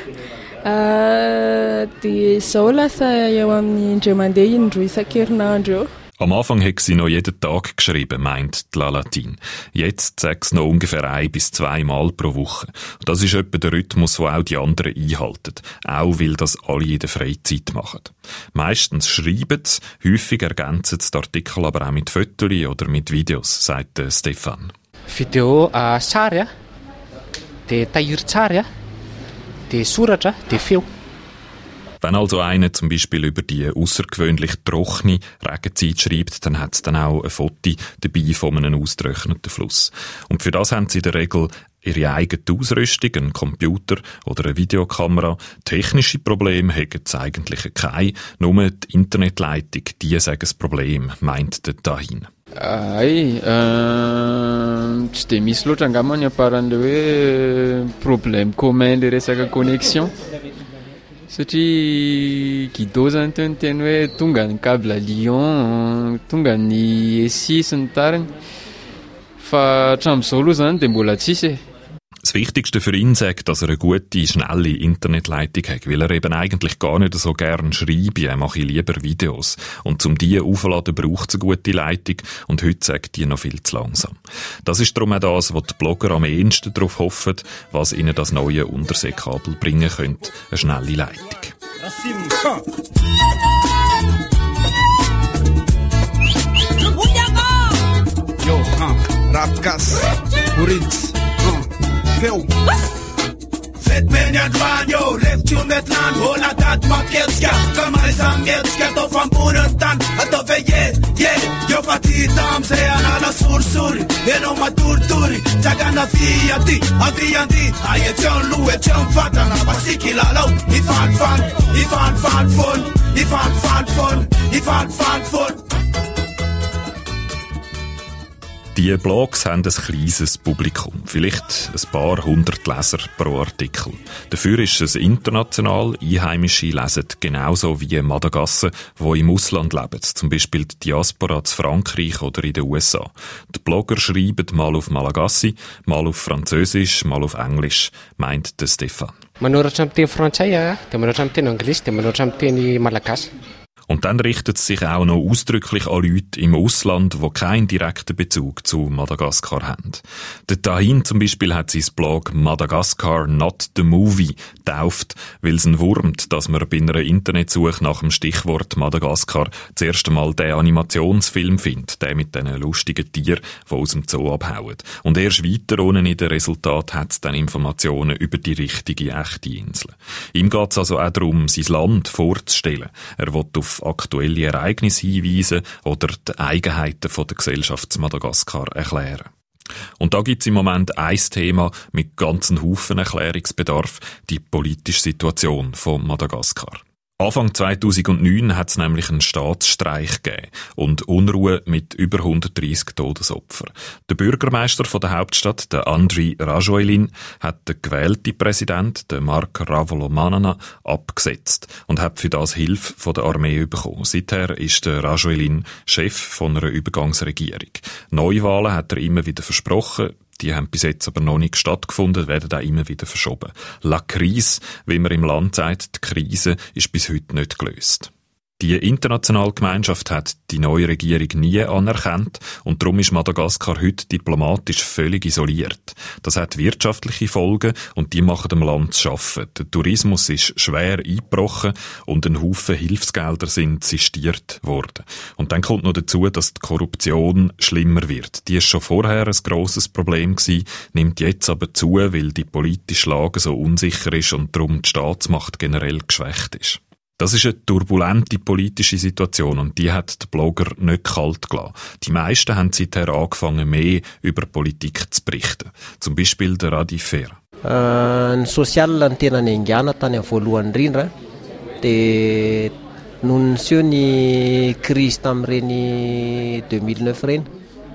dia izao lasa eo amin'ny indray mandeha indroa isan-kerinandro. Am Anfang hat sie noch jeden Tag geschrieben, meint die Lalatine. Jetzt sagt sie noch ungefähr ein bis zweimal pro Woche. Und das ist etwa der Rhythmus, den auch die anderen einhalten. Auch weil das alle in der Freizeit machen. Meistens schreiben sie, häufig ergänzen sie die Artikel aber auch mit Fotos oder mit Videos, sagt Stefan. Video a sary, de tahiry tsara, de soratra, de feo. Wenn also einer zum Beispiel über die außergewöhnlich trockene Regenzeit schreibt, dann hat es dann auch ein Foto dabei von einem ausgetrockneten Fluss. Und für das haben sie in der Regel ihre eigene Ausrüstung, einen Computer oder eine Videokamera. Technische Probleme haben sie eigentlich keine, nur die Internetleitung, die sagen das Problem, meint der Tahin. Ay, tsy dia misy loatra angamba ny aparan'le hoe problème commun le resaka connexion. Satria Guido zany teo ny teny hoe tonga ny câble à Lyon, tonga ny Essi sy ny tariny. Fa hatramin'izao aloha zany dia mbola tsisy e. Das Wichtigste für ihn sagt, dass er eine gute, schnelle Internetleitung hat, weil er eben eigentlich gar nicht so gern schreibt, er mache lieber Videos. Und um die aufzuladen, braucht es eine gute Leitung und heute sagt die noch viel zu langsam. Das ist darum auch das, was die Blogger am ehesten darauf hoffen, was ihnen das neue Unterseekabel bringen könnte, eine schnelle Leitung. Yo, huh, Rapkas, Uritz. Faites menyan banyo, left you metlan, hola dat maketska, kamare sangetska, to fan bununtan, ato veye, yeah, yo fati tam se anala sur sur, eno maturturi, tagana fiati, aviandi, aye chon lu e chon fatana, basiki lalo, ifan fan, ifan fan fun, ifan fan fun, ifan fan fun. Die Blogs haben ein kleines Publikum, vielleicht ein paar hundert Leser pro Artikel. Dafür ist es international, Einheimische lesen genauso wie Madagassen, die im Ausland leben, zum Beispiel die Diaspora zu Frankreich oder in den U S A. Die Blogger schreiben mal auf Malagasy, mal auf Französisch, mal auf Englisch, meint der Stefan. Manoratra amin'ny teny frantsay, dia manoratra amin'ny teny anglisy, dia manoratra amin'ny teny malagasy. Und dann richtet es sich auch noch ausdrücklich an Leute im Ausland, die keinen direkten Bezug zu Madagaskar haben. Der Tahin zum Beispiel hat sein Blog Madagascar Not the Movie getauft, weil es ihn wurmt, dass man bei einer Internetsuche nach dem Stichwort Madagaskar zuerst einmal den Animationsfilm findet, der mit diesen lustigen Tieren, die aus dem Zoo abhauen. Und erst weiter unten in den Resultaten hat es dann Informationen über die richtige, echte Insel. Ihm geht es also auch darum, sein Land vorzustellen. Er will auf aktuelle Ereignisse hinweisen oder die Eigenheiten von der Gesellschaft zu Madagaskar erklären. Und da gibt es im Moment ein Thema mit ganzen Haufen Erklärungsbedarf, die politische Situation von Madagaskar. Anfang zweitausendneun hat es nämlich einen Staatsstreich gegeben und Unruhe mit über hundertdreissig Todesopfern. Der Bürgermeister von der Hauptstadt, der Andry Rajoelina, hat den gewählten Präsident, den Marc Ravalomanana, abgesetzt und hat für das Hilfe von der Armee bekommen. Seither ist der Rajoelina Chef von einer Übergangsregierung. Neuwahlen hat er immer wieder versprochen. Die haben bis jetzt aber noch nicht stattgefunden, werden auch immer wieder verschoben. La crise, wie man im Land sagt, die Krise ist bis heute nicht gelöst. Die internationale Gemeinschaft hat die neue Regierung nie anerkannt und darum ist Madagaskar heute diplomatisch völlig isoliert. Das hat wirtschaftliche Folgen und die machen dem Land zu schaffen. Der Tourismus ist schwer eingebrochen und ein Haufen Hilfsgelder sind sistiert worden. Und dann kommt noch dazu, dass die Korruption schlimmer wird. Die ist schon vorher ein grosses Problem gewesen, nimmt jetzt aber zu, weil die politische Lage so unsicher ist und darum die Staatsmacht generell geschwächt ist. Das ist eine turbulente politische Situation und die hat der Blogger nicht kalt gelassen. Die meisten haben seither angefangen, mehr über Politik zu berichten. Zum Beispiel der Radi Fer. Ny sosial ny tena niaingana tany amin'ny voalohany indrindra dia noho niseho ny crise tamin'ireny deux mille neuf reny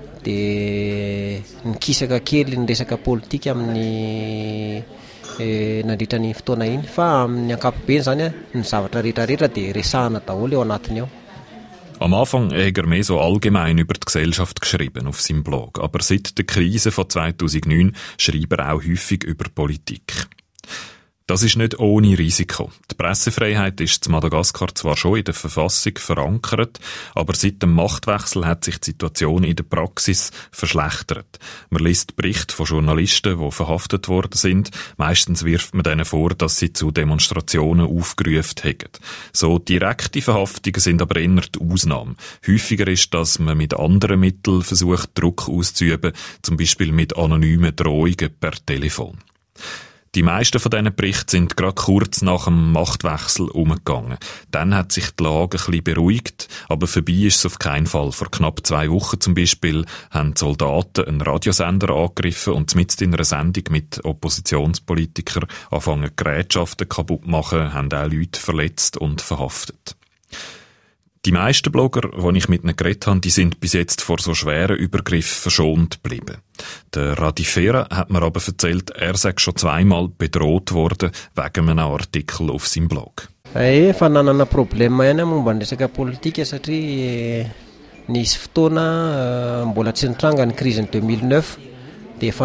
dia nikisaka kely ny resaka politika amin'ny nandritra ny fotoana iny fa amin'ny ankapobeny zany ny zavatra rehetrarehetra dia resahana daholo eo anatiny ao. Am Anfang hat er mehr so allgemein über die Gesellschaft geschrieben auf seinem Blog, aber seit der Krise von zweitausendneun schreibt er auch häufig über Politik. Das ist nicht ohne Risiko. Die Pressefreiheit ist zu Madagaskar zwar schon in der Verfassung verankert, aber seit dem Machtwechsel hat sich die Situation in der Praxis verschlechtert. Man liest Berichte von Journalisten, die verhaftet worden sind. Meistens wirft man denen vor, dass sie zu Demonstrationen aufgerufen hätten. So direkte Verhaftungen sind aber eher die Ausnahme. Häufiger ist, dass man mit anderen Mitteln versucht, Druck auszuüben, zum Beispiel mit anonymen Drohungen per Telefon. Die meisten von diesen Berichten sind gerade kurz nach dem Machtwechsel umgegangen. Dann hat sich die Lage ein bisschen beruhigt, aber vorbei ist es auf keinen Fall. Vor knapp zwei Wochen zum Beispiel haben die Soldaten einen Radiosender angegriffen und mitten in einer Sendung mit Oppositionspolitikern angefangen, Gerätschaften kaputt zu machen, haben auch Leute verletzt und verhaftet. Die meisten Blogger, die ich mit ihnen geredet habe, die sind bis jetzt vor so schweren Übergriffen verschont geblieben. Der Radi Fer hat mir aber erzählt, er sei schon zweimal bedroht worden wegen einem Artikel auf seinem Blog. Efa nanana problema ihany momba ny resaka politika satria nisy fotoana mbola tsy nitranga ny crise deux mille neuf dia efa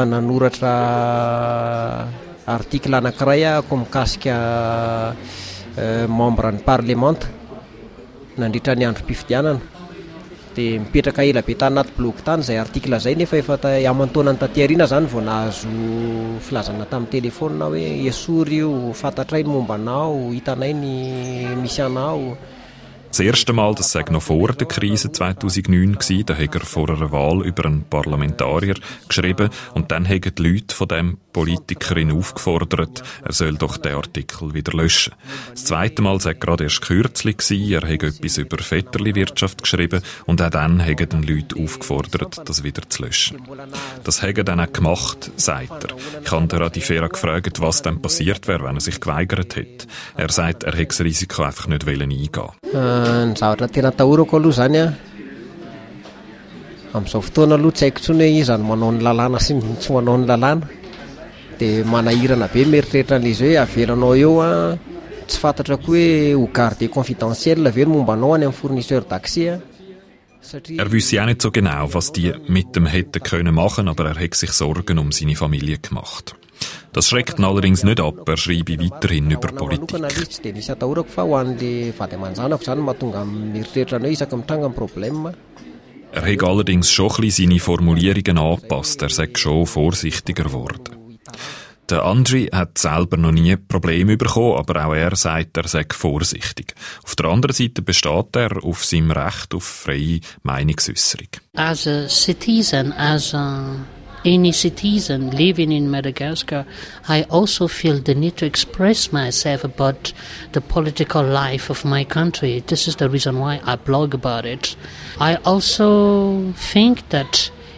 nanoratra article anankiray ako mikasika membre ny parlemanta nandritra ny androm-pifidianana dia mipetraka ela be tany anaty bloky tany izay artikla izay nefa efa amantaonany taty aoriana zany vao nahazo filazana tamin'ny telefona hoe esory io fantatray ny momba anao hitanay ny misy anao. Das erste Mal, das sei noch vor der Krise zweitausendneun gewesen, da hat er vor einer Wahl über einen Parlamentarier geschrieben und dann haben die Leute von dem Politiker ihn aufgefordert, er soll doch den Artikel wieder löschen. Das zweite Mal sei gerade erst kürzlich gewesen, er hat etwas über Vetterli-Wirtschaft geschrieben und auch dann haben die Leute aufgefordert, das wieder zu löschen. Das hat er dann auch gemacht, sagt er. Ich habe den Radi Fer gefragt, was dann passiert wäre, wenn er sich geweigert hätte. Er sagt, er hätte das Risiko einfach nicht eingehen wollen. Ny zavatra tena tahorako aloha zany a amin'izao fotoana aloha tsy haiko intsony hoe iza no manao ny lalàna sy tsy manao ny lalàna dia manahirana be mieritreritra an'ilay hoe avelanao eo a tsy fantatra koa hoe ho garder confidentiel ve ny momba anao any amin'ny fournisseur d'accès. Er wüsste auch nicht so genau, was die mit dem hätten können machen, aber er hat sich Sorgen um seine Familie gemacht. Das schreckt ihn allerdings nicht ab, er schreibe weiterhin über Politik. Er hat allerdings schon ein bisschen seine Formulierungen angepasst, er sei schon vorsichtiger geworden. Der Andry hat selber noch nie Probleme bekommen, aber auch er sagt, er sei vorsichtig. Auf der anderen Seite besteht er auf seinem Recht auf freie Meinungsäußerung. As a citizen, as a any citizen living in Madagascar, I also feel the need to express myself about the political life of my country. This is the reason why I blog about it. I also think that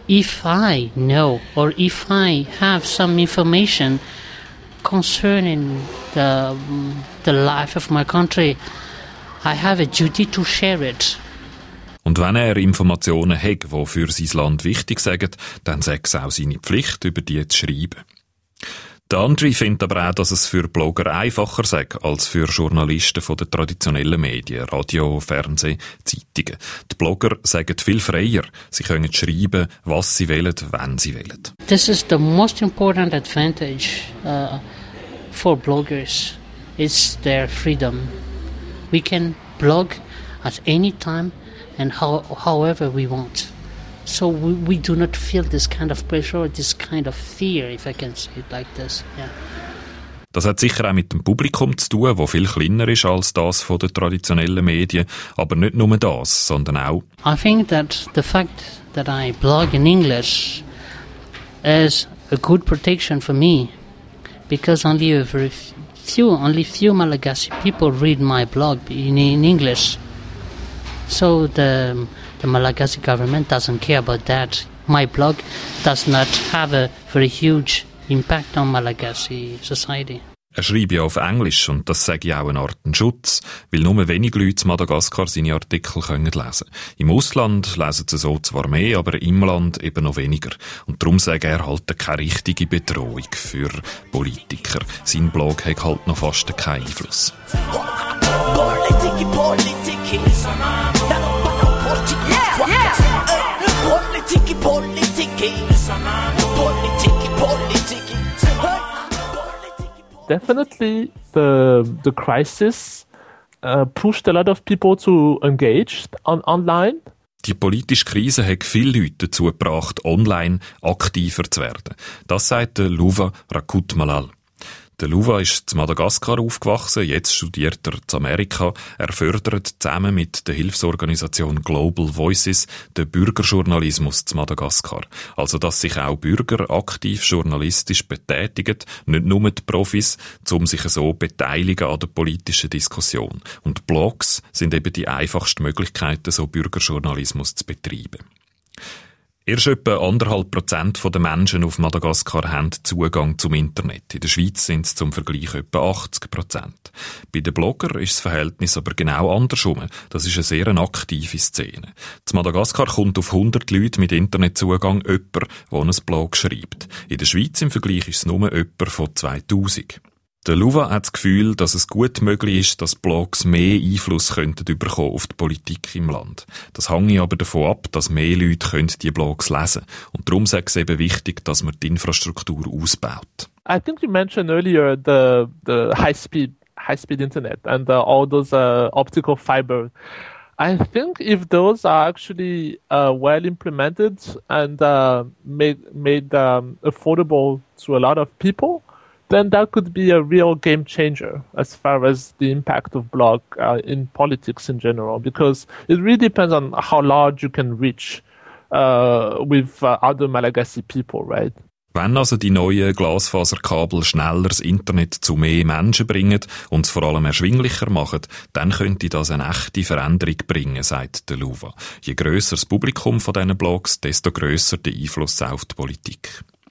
if I know or if I have some information concerning the, the life of my country, I have a duty to share it. Und wenn er Informationen hat, die für sein Land wichtig sind, dann sagt es auch seine Pflicht, über die zu schreiben. Der André findet aber auch, dass es für Blogger einfacher sei als für Journalisten von den traditionellen Medien, Radio, Fernsehen, Zeitungen. Die Blogger sagen viel freier. Sie können schreiben, was sie wollen, wenn sie wollen. This is the most important advantage uh, for bloggers. It's their freedom. We can blog at any time and how, however we want. So we, we do not feel this kind of pressure or this kind of fear, if I can say it like this. Yeah. Das hat sicher auch mit dem Publikum zu tun, das viel kleiner ist als das von den traditionellen Medien. Aber nicht nur das, sondern auch... I think that the fact that I blog in English is a good protection for me, because only a very few, only few Malagasy people read my blog in, in English. So the... The Malagasy government doesn't care about that. My blog does not have a very huge impact on Malagasy society. Er schreibt ja auf Englisch und das sage ich auch eine Art Schutz, weil nur wenige Leute in Madagaskar seine Artikel können lesen. Im Ausland lesen sie so zwar mehr, aber im Land eben noch weniger. Und darum sage er halt keine richtige Bedrohung für Politiker. Sein Blog hat halt noch fast keinen Einfluss. Politiki, Politiki. Yeah, yeah. Politiki, Politiki. Politiki, Politiki. Definitely the the crisis uh, pushed a lot of people to engage on online. Die politische Krise hat viele Leute dazu gebracht, online aktiver zu werden. Das sagt der Luva Rakutmalal. Der Luva ist zu Madagaskar aufgewachsen, jetzt studiert er zu Amerika. Er fördert zusammen mit der Hilfsorganisation Global Voices den Bürgerjournalismus zu Madagaskar. Also, dass sich auch Bürger aktiv journalistisch betätigen, nicht nur die Profis, um sich so beteiligen an der politischen Diskussion. Und Blogs sind eben die einfachsten Möglichkeiten, so Bürgerjournalismus zu betreiben. Erst etwa anderthalb Prozent der Menschen auf Madagaskar haben Zugang zum Internet. In der Schweiz sind es zum Vergleich etwa achtzig Prozent. Bei den Bloggern ist das Verhältnis aber genau andersrum. Das ist eine sehr aktive Szene. Zu Madagaskar kommt auf hundert Leute mit Internetzugang jemand, der ein Blog schreibt. In der Schweiz im Vergleich ist es nur jemand von zweitausend. Der Luva hat das Gefühl, dass es gut möglich ist, dass Blogs mehr Einfluss könnten bekommen auf die Politik im Land. Das hängt aber davon ab, dass mehr Leute können die Blogs lesen können. Und darum ist es eben wichtig, dass man die Infrastruktur ausbaut. I think you mentioned earlier the the high speed high speed internet and uh, all those uh, optical fiber. I think if those are actually uh, well implemented and uh, made made um, affordable to a lot of people, then that could be a real game changer as far as the impact of blog uh, in politics in general, because it really depends on how large you can reach uh, with uh, other Malagasy people, right? Wenn also die neuen Glasfaserkabel schneller das Internet zu mehr Menschen bringen und es vor allem erschwinglicher machen, dann könnte das eine echte Veränderung bringen, sagt der Luva. Je grösser das Publikum von diesen Blogs, desto grösser der Einfluss auf die Politik.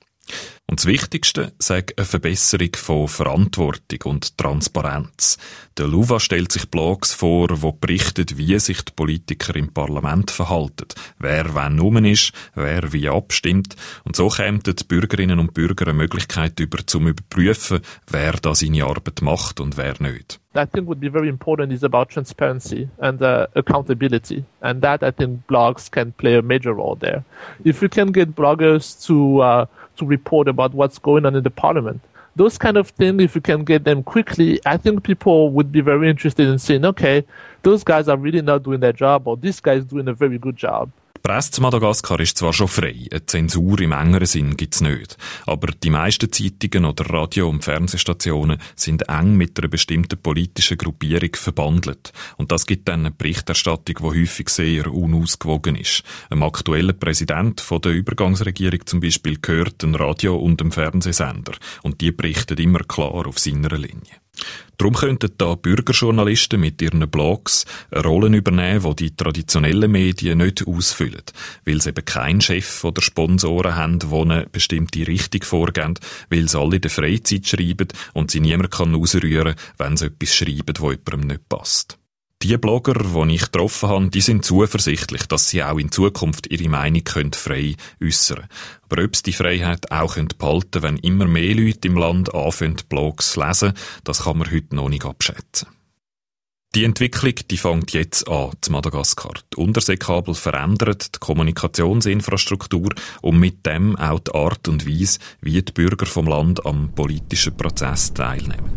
Und das Wichtigste sei eine Verbesserung von Verantwortung und Transparenz. Der Luva stellt sich Blogs vor, die berichten, wie sich die Politiker im Parlament verhalten, wer wann rum ist, wer wie abstimmt. Und so kämen die Bürgerinnen und Bürger eine Möglichkeit über, zum überprüfen, wer da seine Arbeit macht und wer nicht. I think would be very important is about transparency and uh, accountability, and that I think blogs can play a major role there. If you can get bloggers to uh, to report about what's going on in the parliament, those kind of things, if you can get them quickly, I think people would be very interested in saying, okay, those guys are really not doing their job, or this guy is doing a very good job. Die Presse zu Madagaskar ist zwar schon frei, eine Zensur im engeren Sinn gibt's nicht. Aber die meisten Zeitungen oder Radio- und Fernsehstationen sind eng mit einer bestimmten politischen Gruppierung verbandelt. Und das gibt dann eine Berichterstattung, die häufig sehr unausgewogen ist. Einem aktuellen Präsident von der Übergangsregierung zum Beispiel gehört ein Radio- und ein Fernsehsender. Und die berichten immer klar auf seiner Linie. Darum könnten da Bürgerjournalisten mit ihren Blogs Rollen übernehmen, die die traditionellen Medien nicht ausfüllen, weil sie eben keinen Chef oder Sponsoren haben, die eine bestimmte Richtung vorgeben, weil sie alle in der Freizeit schreiben und sie niemand kann rausrühren, wenn sie etwas schreiben, das jemandem nicht passt. Die Blogger, die ich getroffen habe, die sind zuversichtlich, dass sie auch in Zukunft ihre Meinung frei äußern können. Aber ob sie die Freiheit auch behalten können, wenn immer mehr Leute im Land anfangen, Blogs zu lesen, das kann man heute noch nicht abschätzen. Die Entwicklung, die fängt jetzt an, zu Madagaskar. Die Unterseekabel verändern die Kommunikationsinfrastruktur und mit dem auch die Art und Weise, wie die Bürger vom Land am politischen Prozess teilnehmen.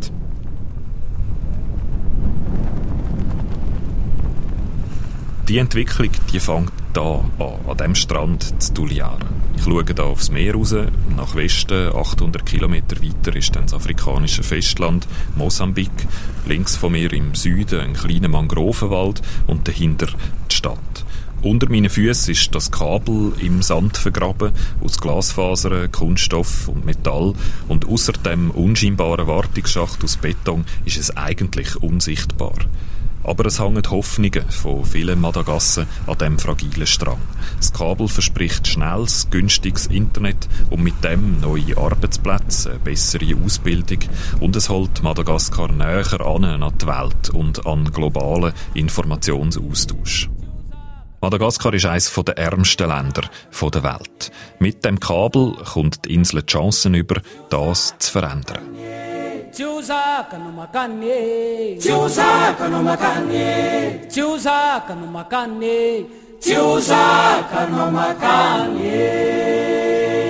Die Entwicklung, die fängt da an, an dem Strand zu Tuliara. Ich schaue da aufs Meer raus, nach Westen, achthundert Kilometer weiter ist dann das afrikanische Festland, Mosambik. Links von mir im Süden ein kleiner Mangrovenwald und dahinter die Stadt. Unter meinen Füßen ist das Kabel im Sand vergraben, aus Glasfasern, Kunststoff und Metall. Und ausser dem unscheinbaren Wartungsschacht aus Beton ist es eigentlich unsichtbar. Aber es hängen Hoffnungen von vielen Madagassen an diesem fragilen Strang. Das Kabel verspricht schnelles, günstiges Internet und mit dem neue Arbeitsplätze, eine bessere Ausbildung und es holt Madagaskar näher an, an die Welt und an globalen Informationsaustausch. Madagaskar ist eines der ärmsten Länder der Welt. Mit dem Kabel kommt die Insel die Chancen über, das zu verändern. Chiuzaka no makane, Chiuzaka no makane, Chiuzaka no makane, Chiuzaka no makane.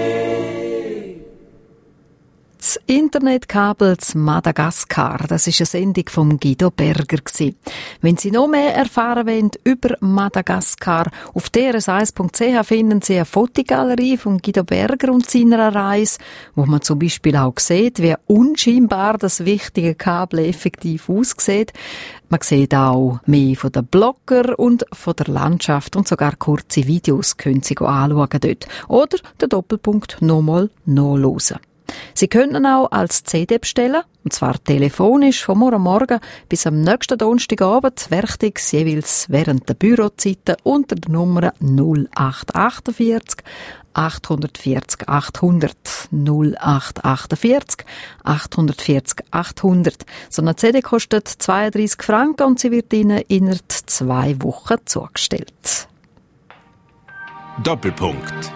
Das Internetkabel zu Madagaskar, das ist eine Sendung von Guido Berger gewesen. Wenn Sie noch mehr erfahren wollen über Madagaskar, auf d r s eins punkt c h finden Sie eine Fotogalerie von Guido Berger und seiner Reise, wo man zum Beispiel auch sieht, wie unscheinbar das wichtige Kabel effektiv aussieht. Man sieht auch mehr von den Blogger und von der Landschaft und sogar kurze Videos können Sie anschauen dort. Oder den Doppelpunkt nochmal nachhören. Sie können auch als C D bestellen, und zwar telefonisch vom morgen Morgen bis am nächsten Donnerstagabend, werktags jeweils während der Bürozeiten unter der Nummer null acht achtundvierzig achthundertvierzig achthundert null acht achtundvierzig achthundertvierzig achthundert. So eine C D kostet zweiunddreissig Franken und sie wird Ihnen innerhalb zwei Wochen zugestellt. Doppelpunkt.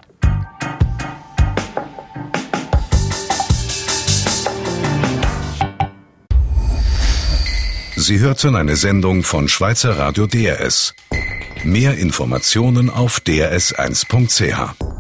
Sie hörten eine Sendung von Schweizer Radio D R S. Mehr Informationen auf d r s eins punkt c h.